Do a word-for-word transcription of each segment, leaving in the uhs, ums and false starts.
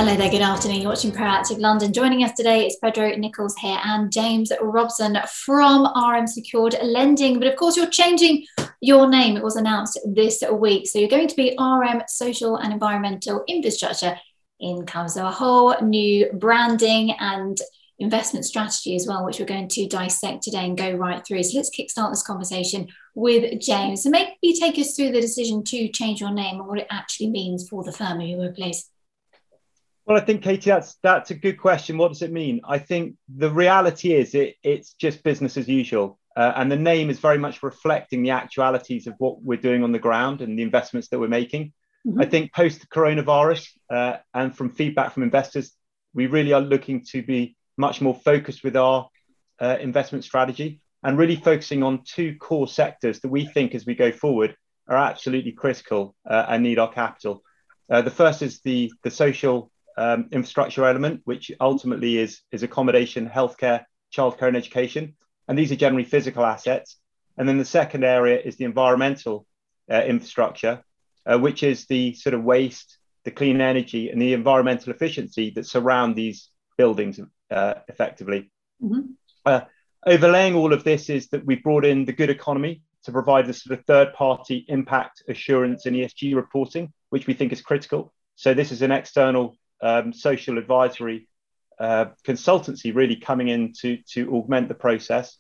Hello there, good afternoon. You're watching Proactive London. Joining us today is Pedro Nicholls here and James Robson from R M Secured Lending. But of course, you're changing your name. It was announced this week. So you're going to be R M Social and Environmental Infrastructure Income. So a whole new branding and investment strategy as well, which we're going to dissect today and go right through. So let's kickstart this conversation with James. So maybe take us through the decision to change your name and what it actually means for the firm, if you would, please. Well, I think, Katie, that's that's a good question. What does it mean? I think the reality is it it's just business as usual. Uh, and the name is very much reflecting the actualities of what we're doing on the ground and the investments that we're making. Mm-hmm. I think post the coronavirus uh, and from feedback from investors, we really are looking to be much more focused with our uh, investment strategy and really focusing on two core sectors that we think as we go forward are absolutely critical uh, and need our capital. Uh, the first is the, the social Um, infrastructure element, which ultimately is, is accommodation, healthcare, childcare and education. And these are generally physical assets. And then the second area is the environmental uh, infrastructure, uh, which is the sort of waste, the clean energy and the environmental efficiency that surround these buildings uh, effectively. Mm-hmm. Uh, overlaying all of this is that we brought in the good economy to provide the sort of third party impact assurance and E S G reporting, which we think is critical. So this is an external Um, social advisory uh, consultancy really coming in to, to augment the process.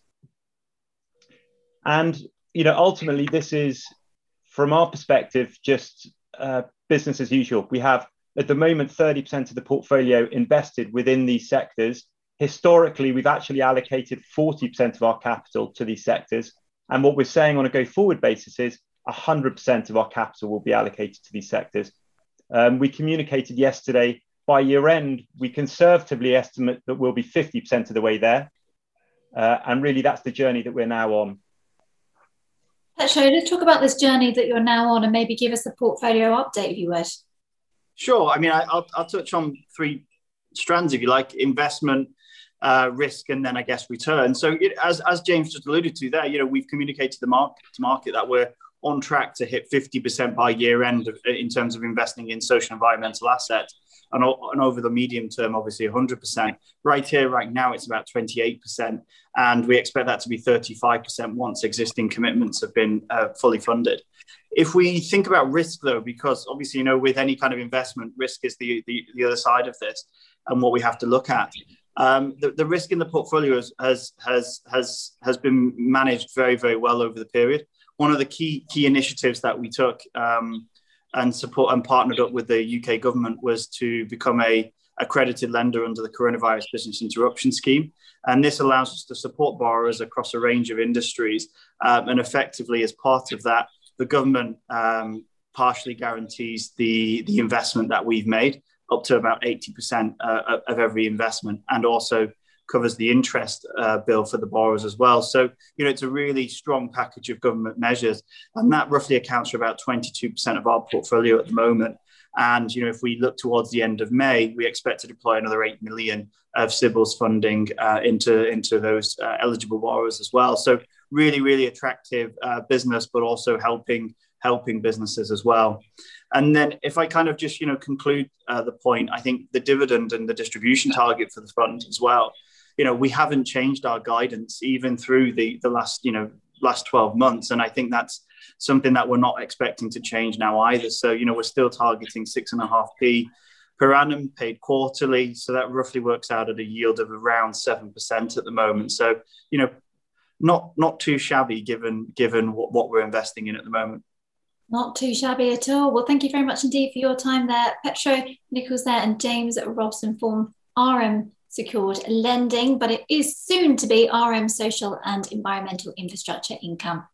And, you know, ultimately, this is, from our perspective, just uh, business as usual. We have, at the moment, thirty percent of the portfolio invested within these sectors. Historically, we've actually allocated forty percent of our capital to these sectors. And what we're saying on a go-forward basis is one hundred percent of our capital will be allocated to these sectors. Um, we communicated yesterday, by year end, we conservatively estimate that we'll be fifty percent of the way there. Uh, and really, that's the journey that we're now on. Petro, let's talk about this journey that you're now on and maybe give us a portfolio update, if you would. Sure. I mean, I, I'll, I'll touch on three strands, if you like: investment, uh, risk, and then I guess return. So it, as, as James just alluded to there, you know, we've communicated to the market, to market that we're on track to hit fifty percent by year end in terms of investing in social environmental assets. And, and over the medium term, obviously one hundred percent. Right here, right now, it's about twenty-eight percent. And we expect that to be thirty-five percent once existing commitments have been uh, fully funded. If we think about risk, though, because obviously, you know, with any kind of investment, risk is the, the, the other side of this and what we have to look at. Um, the, the risk in the portfolio has, has, has, has, has been managed very, very well over the period. One of the key, key initiatives that we took um, and support and partnered up with the U K government was to become a accredited lender under the Coronavirus Business Interruption Scheme. And this allows us to support borrowers across a range of industries. Um, and effectively, as part of that, the government um, partially guarantees the, the investment that we've made, up to about eighty percent uh, of every investment, and also covers the interest uh, bill for the borrowers as well. So, you know, it's a really strong package of government measures, and that roughly accounts for about twenty-two percent of our portfolio at the moment. And, you know, if we look towards the end of May, we expect to deploy another eight million of C B I L S funding uh, into, into those uh, eligible borrowers as well. So really, really attractive uh, business, but also helping helping businesses as well. And then if I kind of just, you know, conclude uh, the point, I think the dividend and the distribution target for the fund as well, you know, we haven't changed our guidance even through the, the last, you know, last twelve months. And I think that's something that we're not expecting to change now either. So, you know, we're still targeting six and a half P per annum paid quarterly. So that roughly works out at a yield of around seven percent at the moment. So, you know, not not too shabby given, given what, what we're investing in at the moment. Not too shabby at all. Well, thank you very much indeed for your time there. Pedro Nicholls there and James Robson from R M Secured Lending, but it is soon to be R M Social and Environmental Infrastructure Income.